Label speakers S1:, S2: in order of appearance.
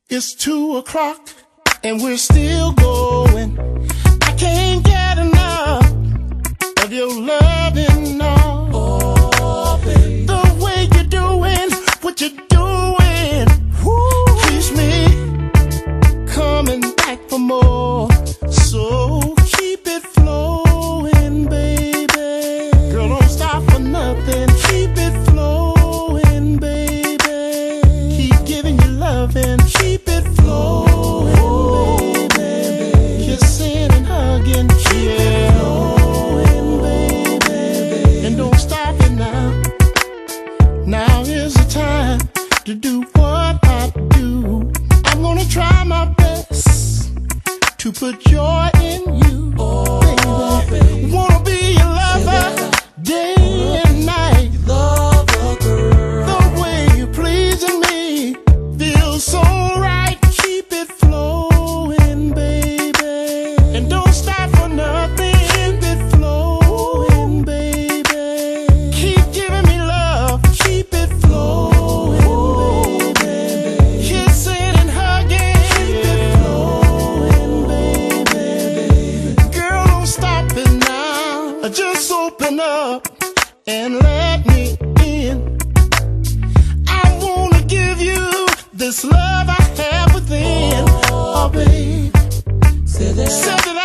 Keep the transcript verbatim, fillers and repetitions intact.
S1: It's two o'clock and we're still going. I can't get enough of your loving, no. Oh, baby. The way you're doing what you're doing, woo, keeps me coming back for more. So keep it flowing, baby. Girl, don't stop for nothing. Keep it flowing, baby. Keep giving you loving. Keep it flowing, baby. Kissing and hugging. Keep it flowing, baby. And don't stop it now. Now is the time to do what I do. I'm gonna try my best to put joy in you, oh, baby. baby. Wanna be your lover day and night. Lover, girl. The way you're pleasing me feels so right. Keep it flowing, baby. And don't stop for nothing. Keep it flowing, baby. Keep giving me love. Keep it flowing, baby. Kissing and hugging. Keep it flowing, baby. Girl, don't stop it now. Just open up and let me in. I wanna give you this love I have within. Oh, babe, say that.